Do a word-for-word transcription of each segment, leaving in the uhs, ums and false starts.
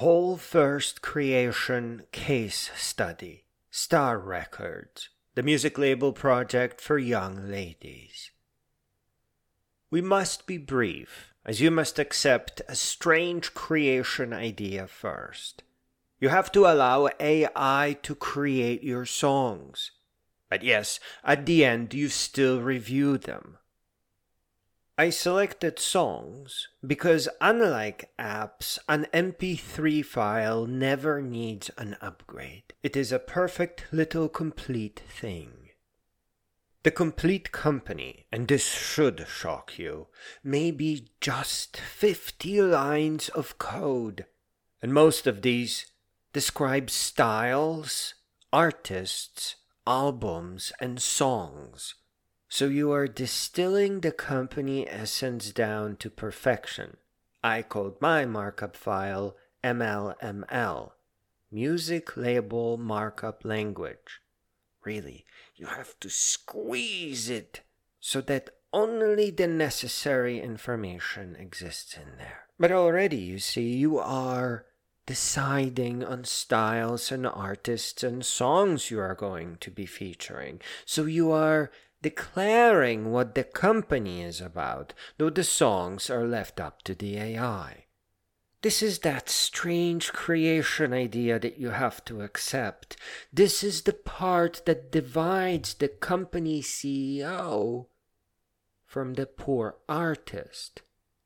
Whole First Creation Case Study, Star Records, the music label project for young ladies. We must be brief, as you must accept a strange creation idea first. You have to allow A I to create your songs. But yes, at the end you still review them. I selected songs because unlike apps, an M P three file never needs an upgrade. It is a perfect little complete thing. The complete company, and this should shock you, may be just fifty lines of code, and most of these describe styles, artists, albums, and songs. So you are distilling the company essence down to perfection. I called my markup file M L M L, Music Label Markup Language. Really, you have to squeeze it so that only the necessary information exists in there. But already, you see, you are deciding on styles and artists and songs you are going to be featuring. So you are declaring what the company is about, though the songs are left up to the A I. This is that strange creation idea that you have to accept. This is the part that divides the company C E O from the poor artist.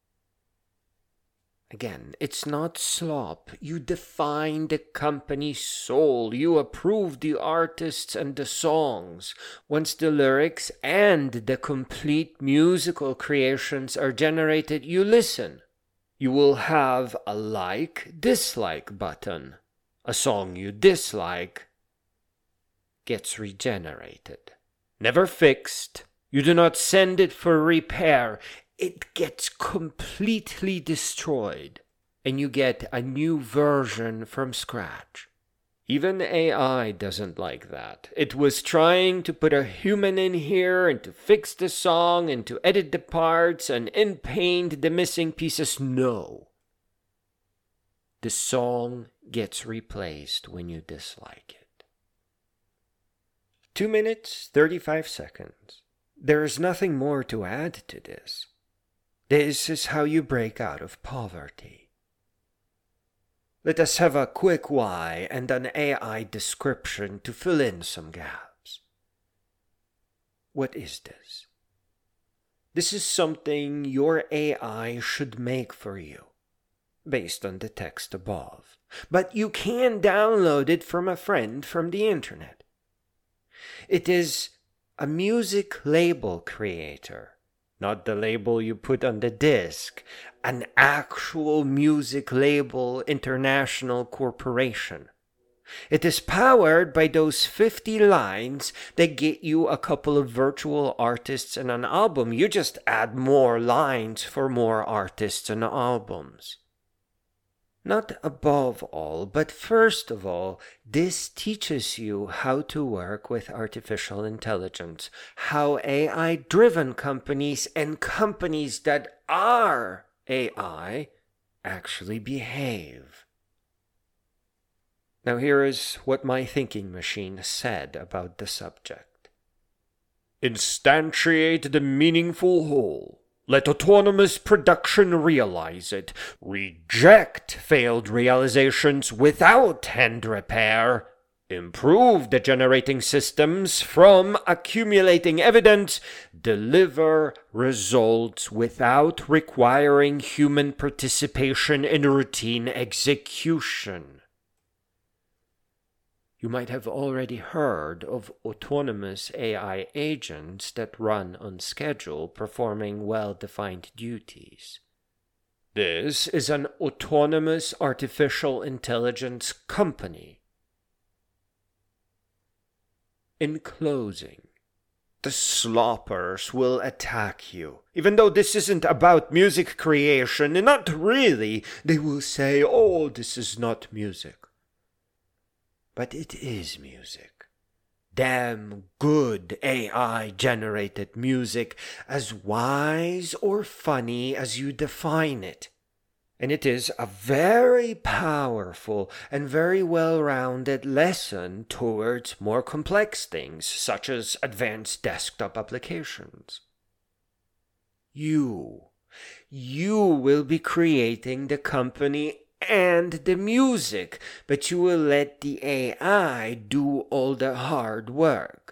Again, it's not slop. You define the company's soul. You approve the artists and the songs. Once the lyrics and the complete musical creations are generated, you listen. You will have a like-dislike button. A song you dislike gets regenerated. Never fixed. You do not send it for repair. It gets completely destroyed, and you get a new version from scratch. Even A I doesn't like that. It was trying to put a human in here and to fix the song and to edit the parts and in-paint the missing pieces. No. The song gets replaced when you dislike it. Two minutes, thirty-five seconds. There is nothing more to add to this. This is how you break out of poverty. Let us have a quick why and an A I description to fill in some gaps. What is this? This is something your A I should make for you, based on the text above. But you can download it from a friend from the internet. It is a music label creator. Not the label you put on the disc, an actual music label international corporation. It is powered by those fifty lines that get you a couple of virtual artists and an album. You just add more lines for more artists and albums. Not above all, but first of all, this teaches you how to work with artificial intelligence, how A I-driven companies and companies that are A I actually behave. Now here is what my thinking machine said about the subject. Instantiate the meaningful whole. Let autonomous production realize it. Reject failed realizations without hand repair. Improve the generating systems from accumulating evidence. Deliver results without requiring human participation in routine execution. You might have already heard of autonomous A I agents that run on schedule, performing well-defined duties. This is an autonomous artificial intelligence company. In closing, the sloppers will attack you. Even though this isn't about music creation, and not really, they will say, oh, this is not music. But it is music. Damn good A I-generated music, as wise or funny as you define it. And it is a very powerful and very well-rounded lesson towards more complex things, such as advanced desktop applications. You, you will be creating the company and the music, but you will let the A I do all the hard work.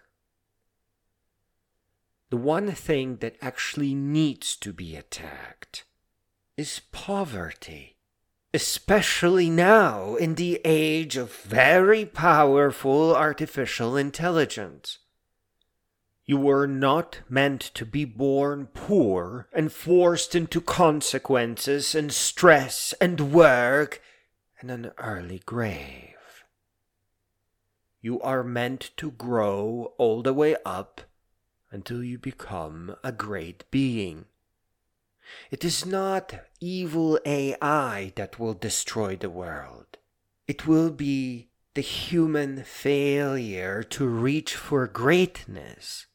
The one thing that actually needs to be attacked is poverty, especially now in the age of very powerful artificial intelligence. You were not meant to be born poor and forced into consequences and stress and work and an early grave. You are meant to grow all the way up until you become a great being. It is not evil A I that will destroy the world. It will be the human failure to reach for greatness.